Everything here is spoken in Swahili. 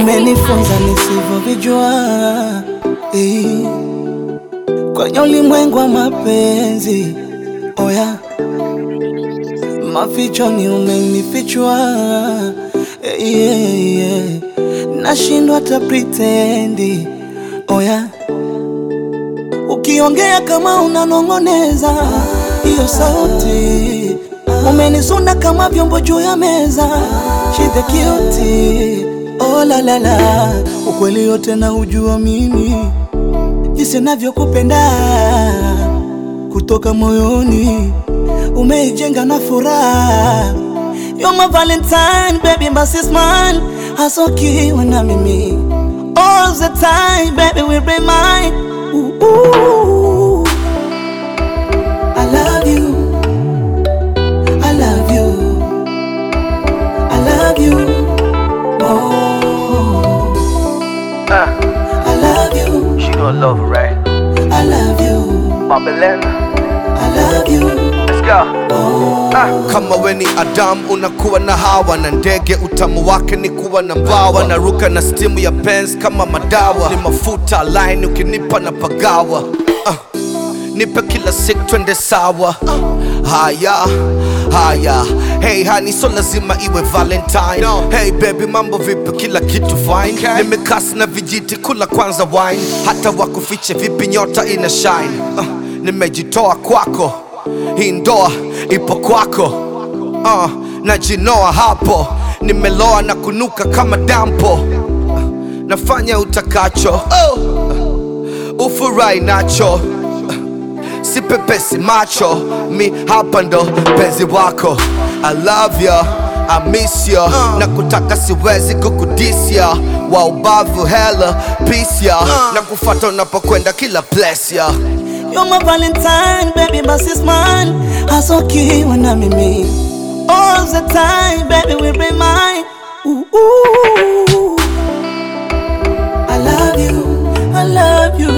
umenifunza nisivyovijua. Kwenye ulimwengu wa mapenzi, oya, mafichoni umenifichua. Nashindwa hata pretendi, oya, ukiongea kama unanongoneza. Iyo sauti umenisunda kama vyombo juu ya meza. She's the cutie, oh la la la. Ukweli yote na ujua mimi jinsi navyokupenda kutoka moyoni, umeijenga na furaha. You're my Valentine, baby, my sis man. Hasokiwa na mimi all the time, baby, we'll be mine. Ooh, ooh. I love you, I love you, I love you, oh. I love you. She don't love her, right? I love you, Babylon. I love you. Let's go. Kama weni Adam unakuwa na Hawa, na ndege utamu wake ni kuwa na mbawa. Naruka na stimu ya Benz kama madawa, ni mafuta line ukinipa na pagawa. Nipe kila siku twende sawa. Haya, haya. Hey honey, so lazima iwe Valentine. Hey baby, mambo vipi, kila kitu fine. Nimekasi na vijiti, kula kwanza wine. Hata wakufiche vipi, nyota ina shine. Nimejitoa kwako, hii ndoa ipo kwako. Najinoa hapo, nimeloa na kunuka kama dampo. Nafanya utakacho, ufurahi nacho. Sipepesi macho, mi hapa ndo penzi wako. I love ya, I miss ya, na kutaka siwezi kukudisia. Wa ubavu hella peace ya, na kufata unapokwenda kila place ya. You're my Valentine, baby, my sis man. Hasokiwa na mimi all the time, baby, we'll be mine. Ooh, ooh. I love you, I love you,